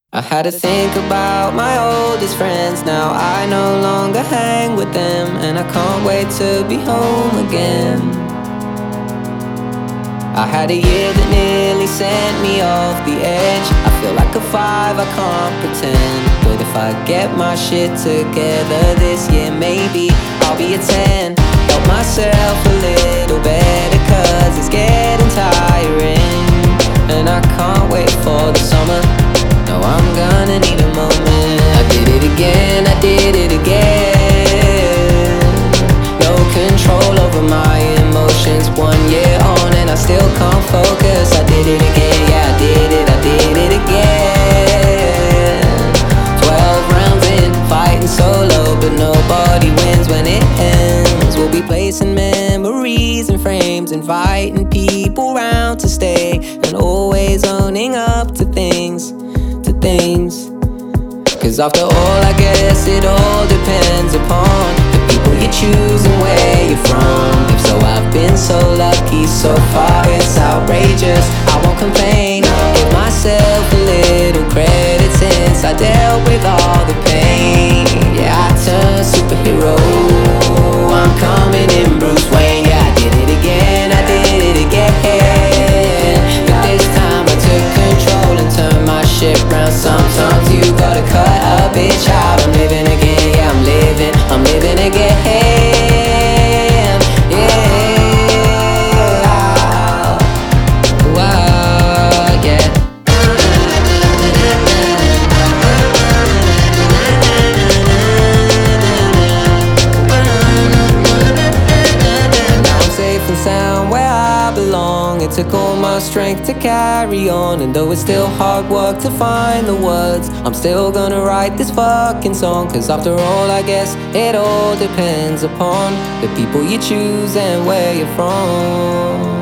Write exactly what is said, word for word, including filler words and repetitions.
I had to think about my oldest friends. Now I no longer hang with them, and I can't wait to be home again. I had a year that nearly sent me off the edge. I feel like a five, I can't pretend, but if I get my shit together this year, maybe I'll be a ten. Help myself a little better, cause it's getting tiring, and I can't wait for the summer. No, I'm gonna need a moment. I did it again, I did it again. No control over my emotions. One year on and I still can't focus. I did it again, yeah, I did it, I did it again. Twelve rounds in, fighting solo, but nobody wins when it ends. We'll be placing memories and frames, inviting people round to stay, and always owning up to things things Cause after all, I guess it all depends upon the people you choose and where you're from. If so, I've been so lucky so far, it's outrageous. I won't complain, give myself a little credit since I dealt with all the pain. Yeah, I turned superhero, I'm coming in Bruce Wayne. Yeah, I did it again, I did it again. But this time I took control and turned my shit round. Sometimes you gotta cut a bitch out. I'm living again, yeah, I'm living, I'm living again. Yeah, wow, yeah. Now I'm safe and sound where I belong. It took all my strength to carry on, and though it's still hard work to find the words, I'm still gonna write this fucking song. Cause after all, I guess it all depends upon the people you choose and where you're from.